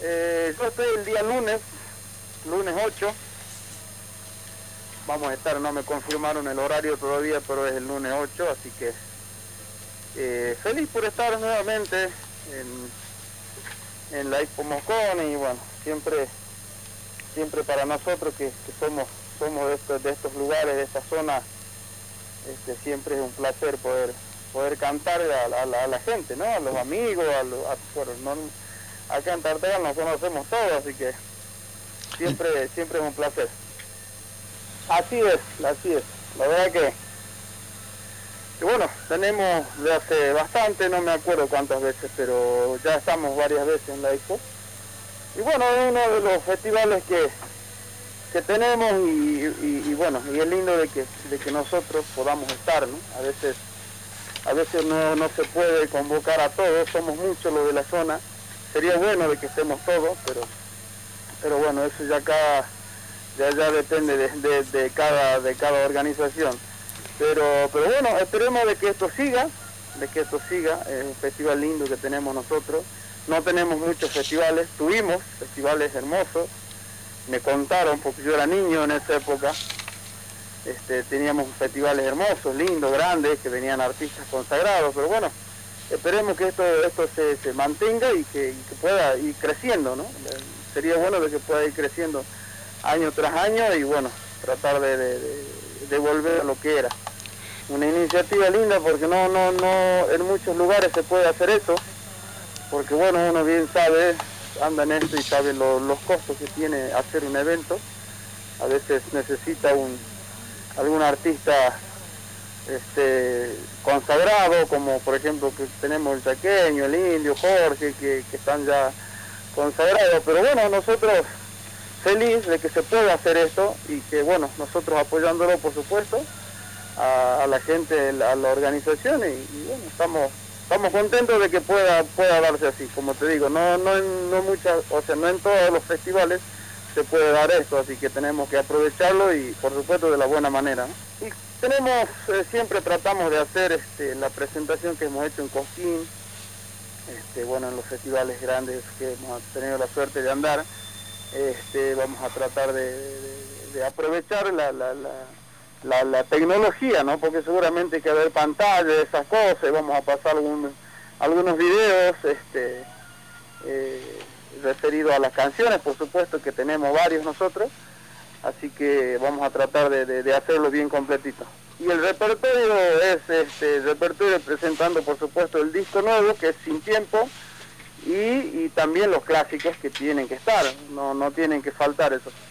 Yo estoy el día lunes 8. Vamos a estar, no me confirmaron el horario todavía, pero es el lunes 8, así que feliz por estar nuevamente en la Expo Mosconi. Y bueno, siempre para nosotros que somos de estos lugares, de esta zona, siempre es un placer poder cantar a la gente, ¿no? A los amigos, acá en Tartagal nos conocemos todos, así que siempre es un placer. Así es. La verdad que bueno, tenemos de hace bastante, no me acuerdo cuántas veces, pero ya estamos varias veces en la Expo. Y bueno, es uno de los festivales que tenemos y bueno, y es lindo de que nosotros podamos estar, ¿no? A veces no se puede convocar a todos, somos muchos los de la zona. Sería bueno de que estemos todos, pero bueno, eso ya depende de cada organización. Pero bueno, esperemos de que esto siga, es un festival lindo que tenemos nosotros. No tenemos muchos festivales, tuvimos festivales hermosos, me contaron, porque yo era niño en esa época, teníamos festivales hermosos, lindos, grandes, que venían artistas consagrados, pero bueno, esperemos que esto se mantenga y que pueda ir creciendo, ¿no? Sería bueno de que pueda ir creciendo año tras año y bueno, tratar de volver a lo que era. Una iniciativa linda porque no en muchos lugares se puede hacer eso, porque bueno, uno bien sabe, anda en esto y sabe los costos que tiene hacer un evento. A veces necesita algún artista consagrado, como por ejemplo que tenemos el Chaqueño, el Indio, Jorge, que están ya consagrados, pero bueno, nosotros feliz de que se pueda hacer esto y que bueno, nosotros apoyándolo por supuesto a la gente, a la organización y bueno, estamos contentos de que pueda darse así, como te digo, no en todos los festivales se puede dar esto, así que tenemos que aprovecharlo y por supuesto de la buena manera, ¿no? Y tenemos, siempre tratamos de hacer la presentación que hemos hecho en Cosquín, bueno, en los festivales grandes que hemos tenido la suerte de andar, vamos a tratar de aprovechar la tecnología, ¿no? Porque seguramente hay que ver pantallas, esas cosas, y vamos a pasar algunos videos referidos a las canciones, por supuesto que tenemos varios nosotros, así que vamos a tratar de hacerlo bien completito. Y el repertorio es el repertorio presentando por supuesto el disco nuevo, que es Sin Tiempo, y también los clásicos que tienen que estar, no tienen que faltar esos.